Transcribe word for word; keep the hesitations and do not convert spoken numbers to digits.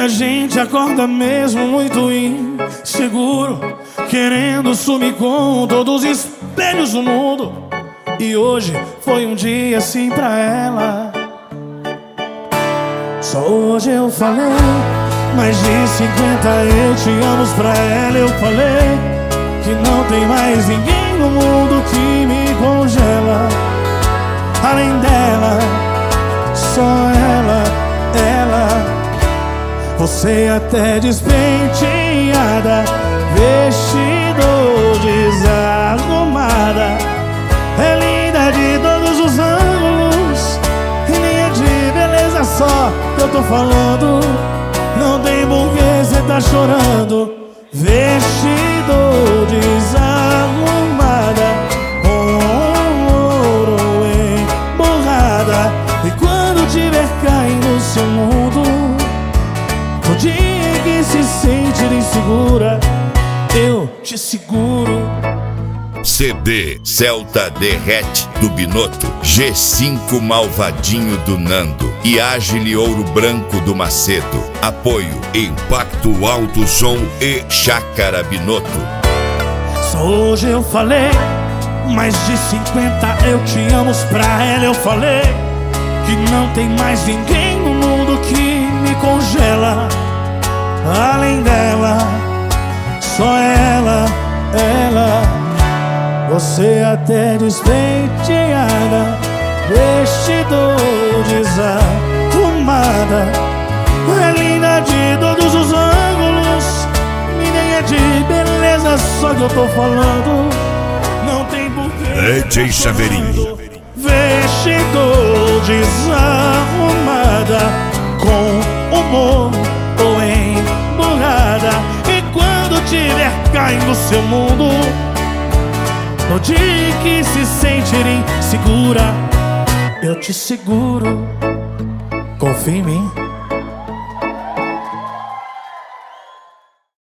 a gente acorda mesmo muito inseguro, querendo sumir com todos os espelhos do mundo. E hoje foi um dia assim pra ela. Só hoje eu falei mais de cinquenta eu te amo pra ela. Eu falei que não tem mais ninguém no mundo que me congela. Além dela, só ela, ela. Você até despenteada, vestido desarrumada, é linda de todos os ângulos, e nem é de beleza só que eu tô falando. Não tem porquê cê tá chorando. Vestido desarrumada, com ouro emborrada. E quando tiver caindo no seu mundo, no dia que se sentir insegura, eu te seguro. C D Celta Derrete do Binotto, G cinco Malvadinho do Nando e Agile Ouro Branco do Macedo. Apoio Impacto Alto Som e Chácara Binotto. Só hoje eu falei mais de cinquenta eu te amo pra ela. Eu falei que não tem mais ninguém no mundo que me congela. Além dela, só ela, ela. Você até despenteada, vestido desarrumada, é linda de todos os ângulos, e nem é de beleza só que eu tô falando. Não tem porquê. D J Chaveirinho. Vestido desarrumada, com humor ou emburrada. E quando tiver caindo no seu mundo, no dia que se sentir insegura, eu te seguro. Confia em mim.